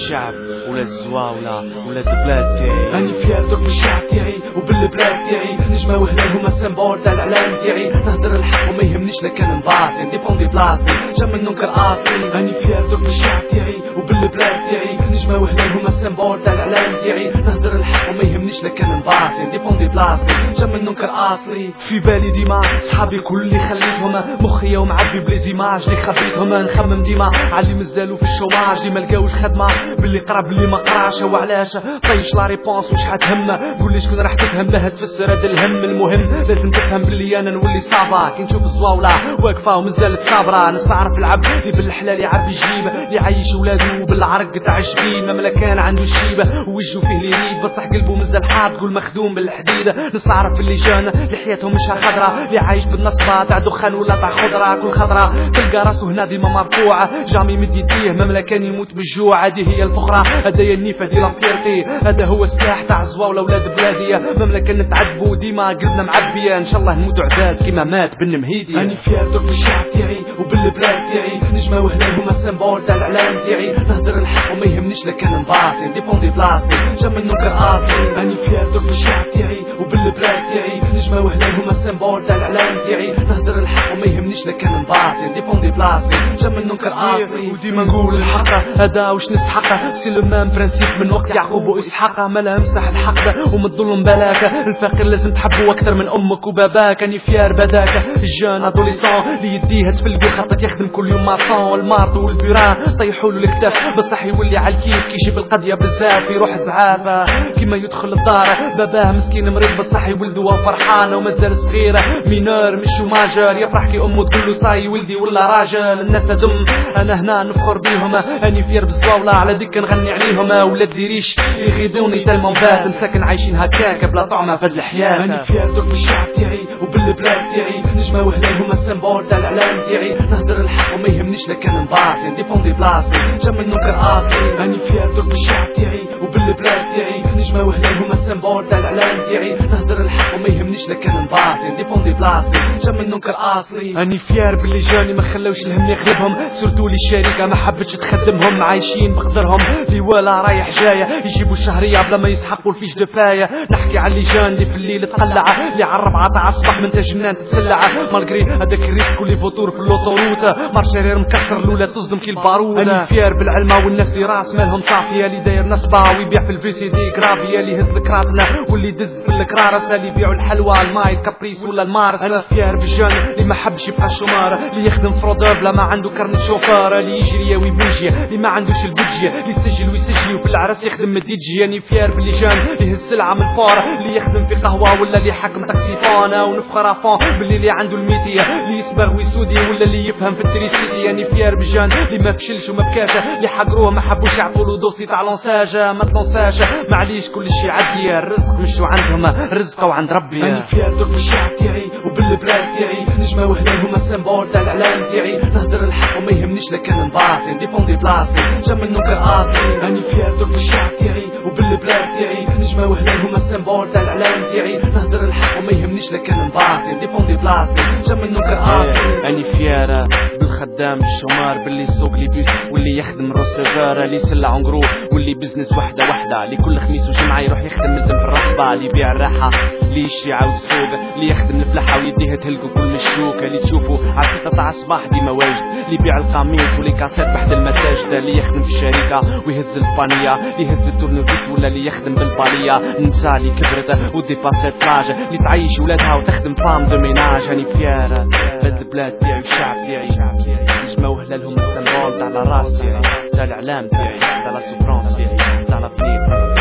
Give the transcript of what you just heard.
الشعب ولا الزواولة ولا البلاد تاعي. راني فيار درب الشعب تاعي وبالبلاد تاعي، نجمة وهلال هما السمبول تاع الاعلام تاعي، نهدر الحق وما يهمنيش لا كان نباصي نديبون دي بلاصتي جا من ننكر اصلي. راني فيار درب الشعب تاعي وبالبلاد تاعي، نجمة وهلال هما السمبول تاع الاعلام تاعي، نهدر الحق وما يهمنيش لا كان نباصي نديبون دي بلاصتي جا من ننكر اصلي. في بالي ديما صحابي كل اللي خليتهم، مخي ومعبي بليزيماج اللي خبيتهم، نخمم ديما علي مازالو في الشوماج اللي ملقاوش خدمه، باللي قرا باللي ما قراش وعلاش طيش لا ريبونس وش حتهم. قولي شكون راح تفهم لها تفسر هذا الهم، المهم لازم تفهم باللي انا نولي صعبه كي نشوف الزواوله واقفه ومازالت صابره. نستعرف العب اللي بالحلال يعبي الجيب اللي عايش ولادو بالعرق تاع الشبيب، مملا كان عنده الشيبه ووجهه فيه اللي يريد بصح قلبه مازال حاد قول مخدوم بالحديد. نستعرف اللي جانا لحياتهم مش خضره، اللي عايش بالنصبه تاع دخان ولا تاع خضره، كل خضره تلقى راسه هنا ديما مرفوعه جامي مد يديه مملا كان يموت بالجوع. هذه هي الفقره هدايا النيفه دي لابيرتي، هذا هو السلاح تاع الزواوله ولاد بلاديه، مملا كان نتعذبوا ديما قلبنا معبيه ان شاء الله نموتوا عزاز كيما مات بن مهيدي. راني فيار درب الشعب تاعي وبالبلاد تاعي، نجمه وهلال هما السمبول تاع الاعلام تاعي، نهدر الحق وما يهمنيش لا كان نباصي نديبون دي بلاصتي جا من ننكر اصلي. راني فيار درب الشعب تاعي وبالبلاد تاعي، نجمه وهلال هما السمبول تاع الاعلام تاعي، نهدر الحق وما يهمنيش لا كان نباصي نديبون دي بلاصتي جا من ننكر اصلي. وديما نقول الحق هذا واش نستحق، سي لو مام برانسيب من وقت يعقوب واسحاق، مالا امسح الحق ومن الظلم بلاك، الفقير لازم تحبه اكثر من امك وباباك. راني فيار بداك الجان ادوليسون اللي يديها تفلقي خطط يخدم كل يوم ماسون، المارط والبيران طيحوا له الكتاف بصح يولي على الكيف كيجيب القضيه بزاف يروح زعافه كيما يدخل الدار باباه مسكين مريض بصح يولدوا فرحانه ومازال صغيره مينور مش ماجر يفرح كي امه تقول له صاي ولدي ولا راجل. الناس هدم انا هنا نفخر بيهم، اني فيار بالزواوله على ديك نغني عليهم، ولاد ديريش يغيدوني تلمون بات مساكن عايشين هكاك بلا طعمه في الحياه. اني فيار درب الشعب تاعي وبالبلاد تاعي، نجمه وهلال هما السمبول تاع الاعلام تاعي، نهدر الحق وما يهمنيش لا كان نباصي نديبون دي بلاصتي جا من ننكر اصلي. راني فيار درب الشعب تاعي وبالبلاد تاعي، نجمه وهلال هما السمبول تاع الاعلام تاعي، نهدر الحق وما يهمنيش لا كان نباصي نديبون دي بلاصتي جا من ننكر اصلي. راني فيار باللي جاني ما خلاوش الهم يغلبهم، سورتو لي الشركه ما حبتش تخدمهم، عايشين بقدرهم في ولا رايح جايه يجيبوا الشهريه بلا ما يسحقوا الفيش دفايه. نحكي على اللي جان اللي في الليل تقلع، اللي على 4 تاع الصباح من جنان تتسلع، مالغري هذاك الريسك واللي فوتور في اللوطوروت مارشيرير مكسر الاولى تصدم كي البارود. راني فيار بالعلمه والناس اللي راس مالهم صافيه، اللي داير نصبه ويبيع في الفي سي دي كرافيه، اللي يهز الكراتنا واللي يدز في الكرارس، اللي يبيعوا الحلوى الماي الكابريس ولا المارس. انا فيار بالجان اللي ما حبش يبقى شومار، اللي يخدم فرودور بلا ما عنده كارني شوفار، اللي يجري ويبوجي اللي ما عندوش البودجي، اللي يسجل ويسجلي وفي العرس يخدم مديجي. راني فيار باللي جان اللي يهز السلعه من فور، اللي يخدم في قهوه ولا اللي يحكم تاكسيفون، ونفخر افون باللي اللي عنده الميتيه، اللي يصبغ ويسودي ولا اللي يفهم في التريسيتي. راني فيار بالجان اللي ما فشلش وما بكاته، اللي حقروه ما حبوش يعطوا له دوسي تاع لونساجه ما تلونساش، معليش كل شيء عادي الرزق مش عندهم الرزق وعند ربي. راني فيار درب الشعب تاعي وبالبلاد تاعي، نجمه وهلال هما السمبول تاع الاعلام تاعي، نهدر الحق وما يهمنيش لا كان نباصي نديبون دي بلاصتي جا من ننكر اصلي. راني فيار درب الشعب تاعي وبالبلاد تاعي، نجمه وهلال هما السمبول تاع الاعلام تاعي، نهدر الحق وما يهمنيش لا كان نباصي نديبون دي بلاصتي جا من ننكر اصلي. راني فيار بالخدام الشمار باللي يسوق لي بيس واللي يخدم الروسيفور، اللي يسلع عنقرو واللي بزنس وحده اللي كل خميس وجمعه يروح يخدم ملزم في الرقبه، اللي يبيع الراحه اللي يشي عاود السوق، اللي يخدم الفلاحه ويديها تهلقوا كل مشوك، اللي تشوفوا على 6 تاع الصباح ديما واجد، اللي يبيع القميص واللي كاسات بحد المساجد، اللي يخدم في الشركه ويهز البانيه، اللي يهز التورنوفيس ولا اللي يخدم بالباليه، النساء اللي كبرت وديباسات لاج، اللي تعيش ولادها وتخدم فام دو ميناج. راني فيار بلاد البلاد تاعي والشعب تاعي، نجمه وهلالهم السمبول تاع الراس تاعي، تاع الاعلام تاعي، تاع لا سوبرانس تاعي، تاع لا